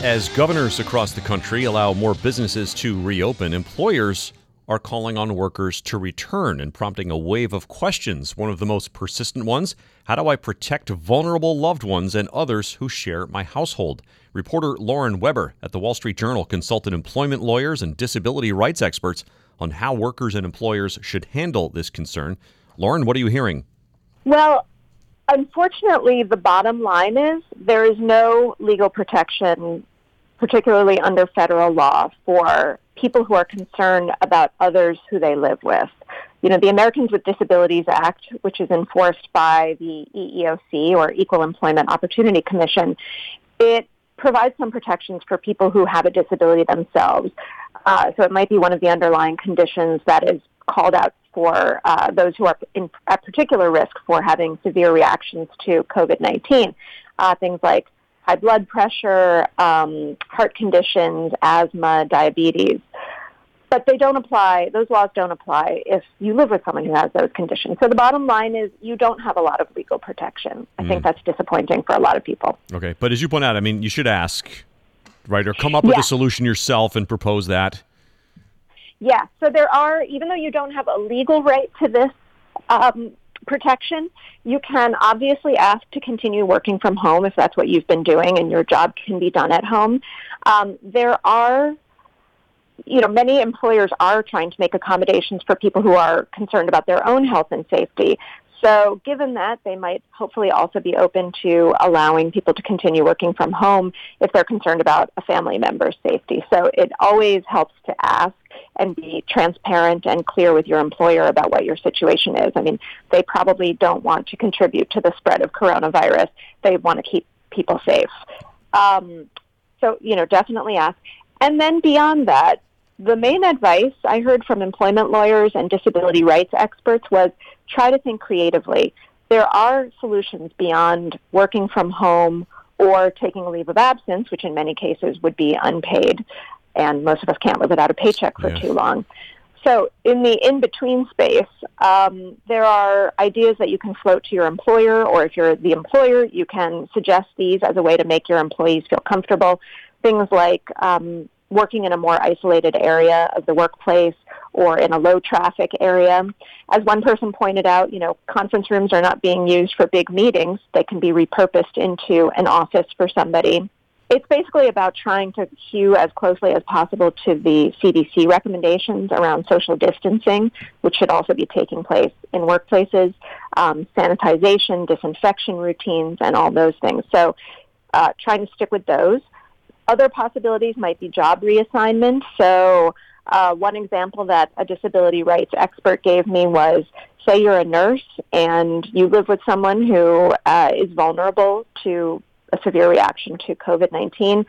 As governors across the country allow more businesses to reopen, employers are calling on workers to return and prompting a wave of questions. One of the most persistent ones: how do I protect vulnerable loved ones and others who share my household? Reporter Lauren Weber at the Wall Street Journal consulted employment lawyers and disability rights experts on how workers and employers should handle this concern. Lauren, what are you hearing? Well, unfortunately, the bottom line is there is no legal protection, particularly under federal law, for people who are concerned about others who they live with. You know, the Americans with Disabilities Act, which is enforced by the EEOC, or Equal Employment Opportunity Commission, it provides some protections for people who have a disability themselves. So it might be one of the underlying conditions that is called out for those who are at particular risk for having severe reactions to COVID-19. Things like high blood pressure, heart conditions, asthma, diabetes. But they don't apply, those laws don't apply if you live with someone who has those conditions. So the bottom line is you don't have a lot of legal protection. I think that's disappointing for a lot of people. Okay, but as you point out, I mean, you should ask, right, or come up with a solution yourself and propose that. Yeah, so there are, even though you don't have a legal right to this protection, you can obviously ask to continue working from home if that's what you've been doing and your job can be done at home. There are, many employers are trying to make accommodations for people who are concerned about their own health and safety. So given that, they might hopefully also be open to allowing people to continue working from home if they're concerned about a family member's safety. So it always helps to ask and be transparent and clear with your employer about what your situation is. I mean, they probably don't want to contribute to the spread of coronavirus. They want to keep people safe. So, definitely ask. And then beyond that, the main advice I heard from employment lawyers and disability rights experts was try to think creatively. There are solutions beyond working from home or taking a leave of absence, which in many cases would be unpaid, and most of us can't live without a paycheck for too long. So in the in-between space, there are ideas that you can float to your employer, or if you're the employer, you can suggest these as a way to make your employees feel comfortable. Things like working in a more isolated area of the workplace or in a low-traffic area. As one person pointed out, conference rooms are not being used for big meetings. They can be repurposed into an office for somebody. It's basically about trying to hew as closely as possible to the CDC recommendations around social distancing, which should also be taking place in workplaces, sanitization, disinfection routines, and all those things. So trying to stick with those. Other possibilities might be job reassignment. So one example that a disability rights expert gave me was, say you're a nurse and you live with someone who is vulnerable to a severe reaction to COVID-19.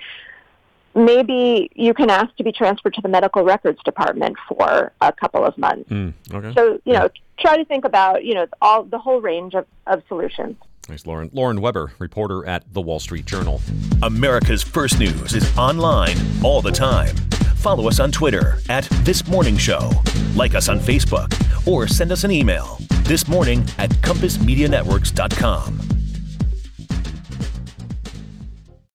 Maybe you can ask to be transferred to the medical records department for a couple of months. Okay. So, try to think about, the whole range of solutions. Thanks, Lauren. Lauren Weber, reporter at The Wall Street Journal. America's First News is online all the time. Follow us on Twitter @ThisMorningShow. Like us on Facebook or send us an email, thismorning@compassmedianetworks.com.